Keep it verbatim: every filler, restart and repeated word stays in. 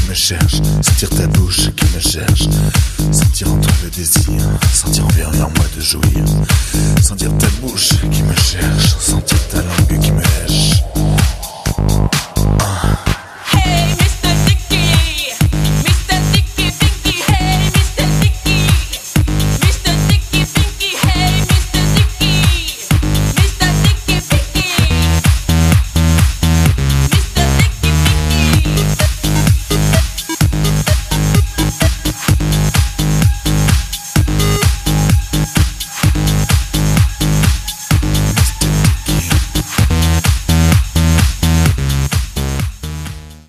me cherche, sentir ta bouche qui me cherche, sentir en toi le désir, sentir envers vers moi de jouir, sentir ta bouche qui me cherche, sentir ta langue qui me lèche.